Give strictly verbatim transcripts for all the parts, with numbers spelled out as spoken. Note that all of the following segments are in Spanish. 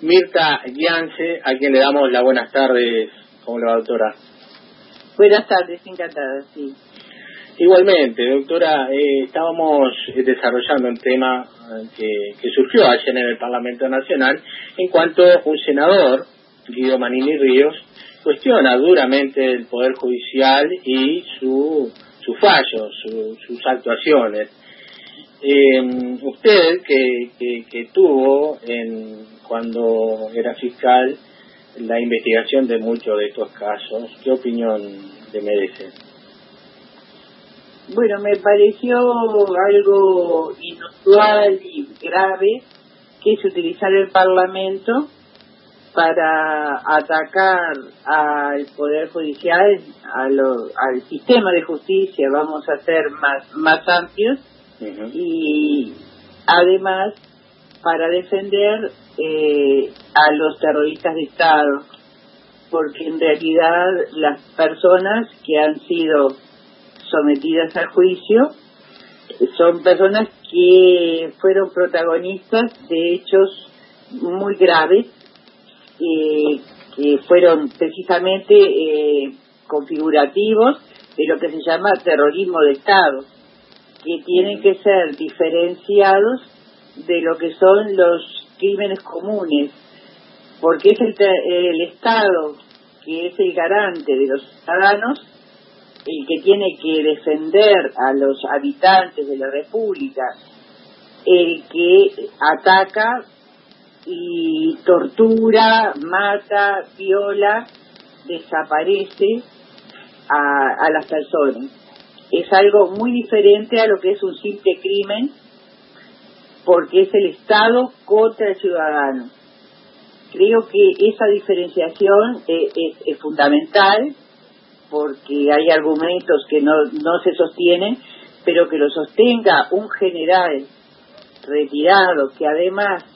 Mirta Giance, a quien le damos las buenas tardes. ¿Cómo le va, doctora? Buenas tardes, encantada, sí. Igualmente, doctora, eh, estábamos desarrollando un tema que, que surgió ayer en el Parlamento Nacional, en cuanto un senador, Guido Manini Ríos, cuestiona duramente el Poder Judicial y su, su fallo, su, sus actuaciones. Eh, usted, que, que, que tuvo, en, cuando era fiscal, la investigación de muchos de estos casos, ¿qué opinión le merece? Bueno, me pareció algo inusual y grave que es utilizar el Parlamento para atacar al Poder Judicial, a lo, al sistema de justicia, vamos a ser más, más amplios, uh-huh. Y además para defender eh, a los terroristas de Estado, porque en realidad las personas que han sido sometidas al juicio son personas que fueron protagonistas de hechos muy graves, eh, que fueron precisamente eh, configurativos de lo que se llama terrorismo de Estado, que tienen que ser diferenciados de lo que son los crímenes comunes, porque es el, el Estado que es el garante de los ciudadanos, el que tiene que defender a los habitantes de la República, el que ataca y tortura, mata, viola, desaparece a, a las personas. Es algo muy diferente a lo que es un simple crimen, porque es el Estado contra el ciudadano. Creo que esa diferenciación es, es, es fundamental, porque hay argumentos que no, no se sostienen, pero que lo sostenga un general retirado que además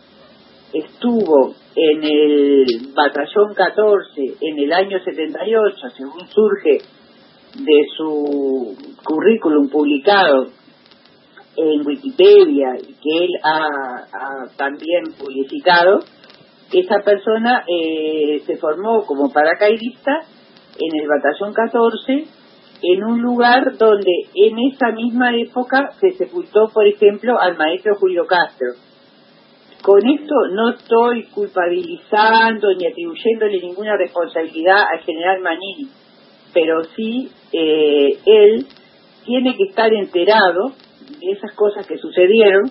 estuvo en el batallón catorce en el año setenta y ocho, según surge de su currículum publicado en Wikipedia y que él ha, ha también publicitado. Esa persona eh, se formó como paracaidista en el batallón catorce, en un lugar donde en esa misma época se sepultó, por ejemplo, al maestro Julio Castro. Con esto no estoy culpabilizando ni atribuyéndole ninguna responsabilidad al general Manini, pero sí eh, él tiene que estar enterado de esas cosas que sucedieron,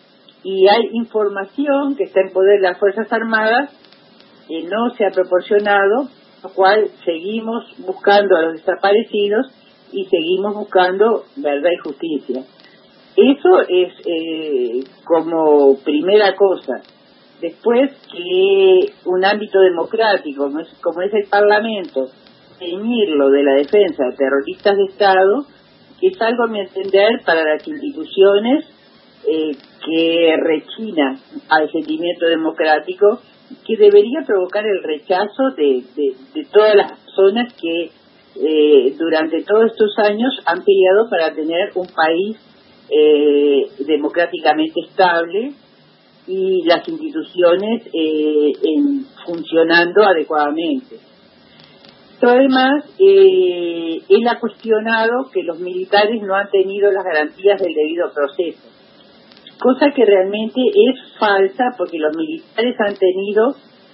y hay información que está en poder de las Fuerzas Armadas que no se ha proporcionado, lo cual seguimos buscando a los desaparecidos y seguimos buscando verdad y justicia. Eso es eh, como primera cosa. Después, que un ámbito democrático como es, como es el Parlamento, ceñirlo de la defensa de terroristas de Estado, que es algo, a mi entender, para las instituciones eh, que rechina al sentimiento democrático, que debería provocar el rechazo de, de, de todas las personas que eh, durante todos estos años han peleado para tener un país eh, democráticamente estable y las instituciones eh, en, funcionando adecuadamente. Pero además, eh, él ha cuestionado que los militares no han tenido las garantías del debido proceso, cosa que realmente es falsa, porque los militares han tenido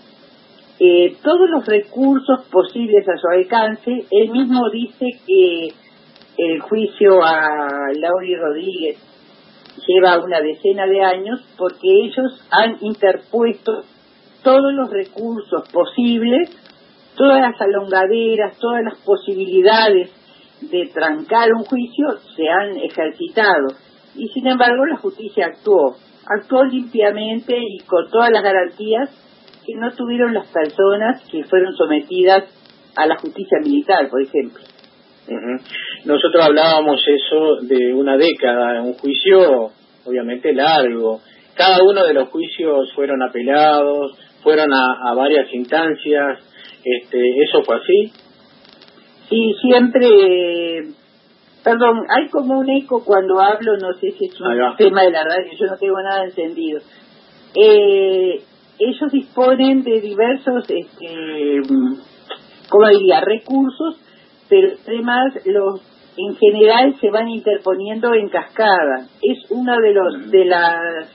eh, todos los recursos posibles a su alcance. Él mismo dice que el juicio a Lauri Rodríguez lleva una decena de años porque ellos han interpuesto todos los recursos posibles, todas las alongaderas, todas las posibilidades de trancar un juicio se han ejercitado, y sin embargo la justicia actuó, actuó limpiamente y con todas las garantías que no tuvieron las personas que fueron sometidas a la justicia militar, por ejemplo. Uh-huh. Nosotros hablábamos eso de una década, un juicio obviamente largo. Cada uno de los juicios fueron apelados, fueron a, a varias instancias. Este, ¿eso fue así? Sí, siempre. Perdón, hay como un eco cuando hablo, no sé si es un tema de la radio, yo no tengo nada encendido. Eh, ellos disponen de diversos, este, ¿cómo diría?, recursos, pero además los, en general, se van interponiendo en cascada. Es una de los de las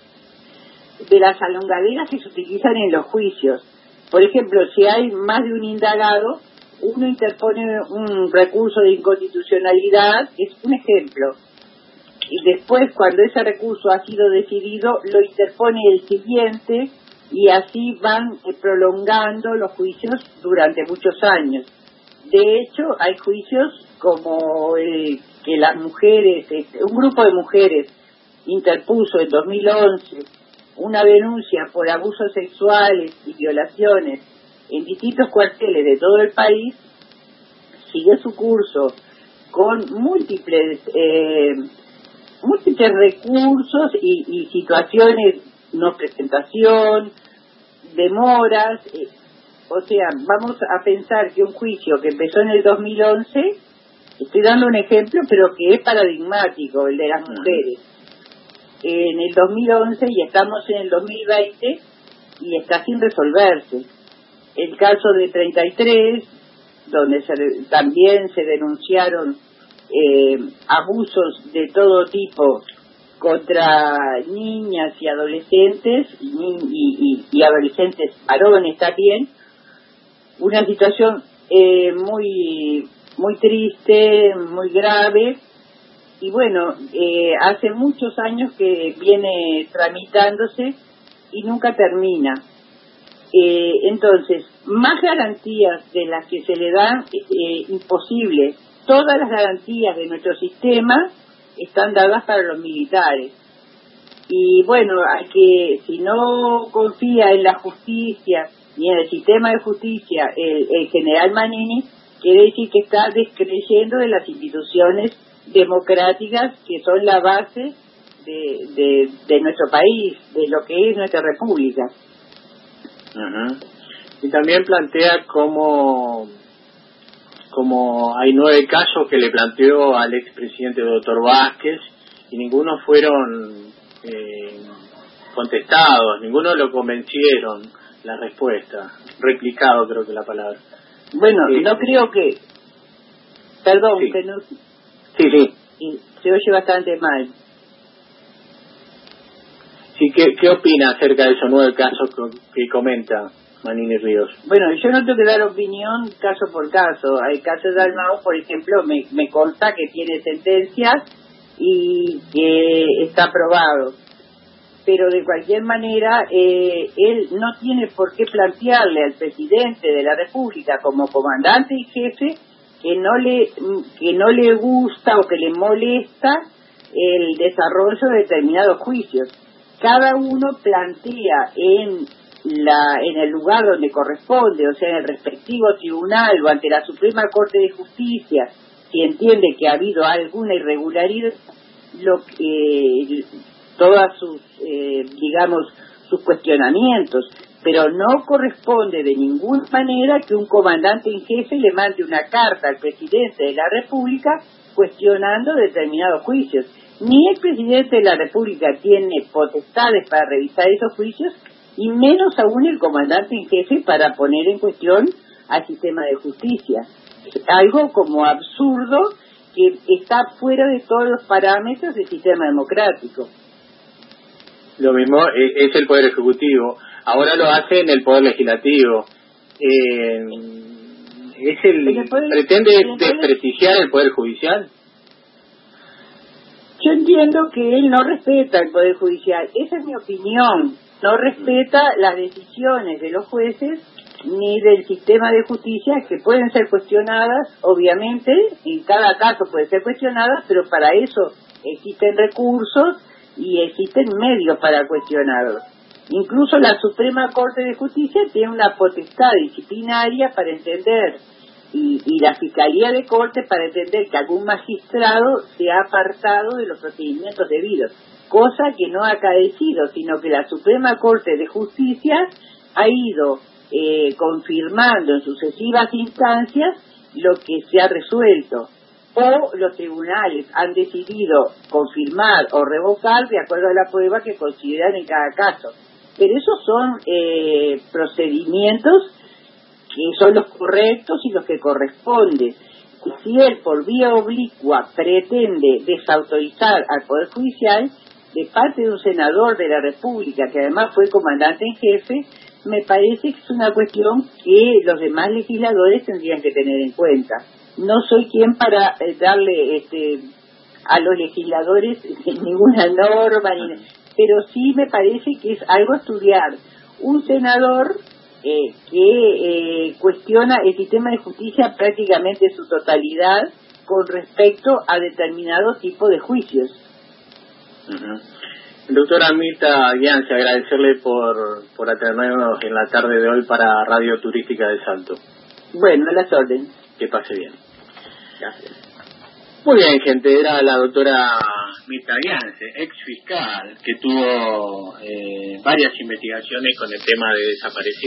de las alongaderas que se utilizan en los juicios. Por ejemplo, si hay más de un indagado, uno interpone un recurso de inconstitucionalidad, es un ejemplo, y después, cuando ese recurso ha sido decidido, lo interpone el siguiente, y así van eh, prolongando los juicios durante muchos años. De hecho, hay juicios como eh, que las mujeres, eh, un grupo de mujeres interpuso en dos mil once una denuncia por abusos sexuales y violaciones en distintos cuarteles de todo el país, sigue su curso con múltiples eh, múltiples recursos y, y situaciones, no presentación, demoras, eh, o sea, vamos a pensar que un juicio que empezó en el dos mil once, estoy dando un ejemplo, pero que es paradigmático, el de las mujeres, en el dos mil once y estamos en el dos mil veinte y está sin resolverse. El caso de treinta y tres, donde se, también se denunciaron eh, abusos de todo tipo contra niñas y adolescentes y, y, y adolescentes varones también, una situación eh, muy muy triste, muy grave, y bueno, eh, hace muchos años que viene tramitándose y nunca termina. Eh, entonces, más garantías de las que se le dan, eh, imposible. Todas las garantías de nuestro sistema están dadas para los militares. Y bueno, hay que, si no confía en la justicia ni en el sistema de justicia, el, el general Manini, quiere decir que está descreyendo de las instituciones democráticas que son la base de, de, de nuestro país, de lo que es nuestra república. Uh-huh. Y también plantea cómo, cómo hay nueve casos que le planteó al expresidente doctor Vázquez y ninguno fueron eh, contestados, ninguno lo convencieron la respuesta, replicado creo que la palabra. Bueno, sí. no creo que, perdón, sí. que no, sí, sí. y se oye bastante mal. Sí, ¿qué, qué opina acerca de esos nueve casos que, que comenta Manini Ríos? Bueno, yo no tengo que dar opinión caso por caso. Hay casos de Dalmau, por ejemplo, me, me consta que tiene sentencias y que está aprobado. Pero de cualquier manera, eh, él no tiene por qué plantearle al presidente de la República como comandante y jefe que no le que no le gusta o que le molesta el desarrollo de determinados juicios. Cada uno plantea en la en el lugar donde corresponde, o sea, en el respectivo tribunal o ante la Suprema Corte de Justicia, si entiende que ha habido alguna irregularidad, lo que todas sus eh, digamos sus cuestionamientos, pero no corresponde de ninguna manera que un comandante en jefe le mande una carta al presidente de la República cuestionando determinados juicios. Ni el presidente de la República tiene potestades para revisar esos juicios, y menos aún el comandante en jefe para poner en cuestión al sistema de justicia. Es algo como absurdo que está fuera de todos los parámetros del sistema democrático. Lo mismo es el Poder Ejecutivo. Ahora lo hace en el Poder Legislativo. Eh, es el, el poder, ¿Pretende el poder, desprestigiar el Poder Judicial? Yo entiendo que él no respeta el Poder Judicial. Esa es mi opinión. No respeta las decisiones de los jueces ni del sistema de justicia, que pueden ser cuestionadas, obviamente, en cada caso pueden ser cuestionadas, pero para eso existen recursos y existen medios para cuestionarlos. Incluso la Suprema Corte de Justicia tiene una potestad disciplinaria para entender, y, y la Fiscalía de Corte para entender que algún magistrado se ha apartado de los procedimientos debidos, cosa que no ha acaecido, sino que la Suprema Corte de Justicia ha ido eh, confirmando en sucesivas instancias lo que se ha resuelto, o los tribunales han decidido confirmar o revocar de acuerdo a la prueba que consideran en cada caso. pero esos son eh, procedimientos que son los correctos y los que corresponden. Y si él por vía oblicua pretende desautorizar al Poder Judicial, de parte de un senador de la República, que además fue comandante en jefe, me parece que es una cuestión que los demás legisladores tendrían que tener en cuenta. No soy quien para eh, darle este, a los legisladores ninguna norma, ni, pero sí me parece que es algo a estudiar. Un senador eh, que eh, cuestiona el sistema de justicia prácticamente en su totalidad con respecto a determinado tipo de juicios. Uh-huh. Doctora Mirta Guiance, agradecerle por, por atendernos en la tarde de hoy para Radio Turística de Salto. Bueno, a las órdenes. Que pase bien. Gracias. Muy bien, gente, era la doctora Mirta Guiance, ex fiscal, que tuvo eh, varias investigaciones con el tema de desaparecidos.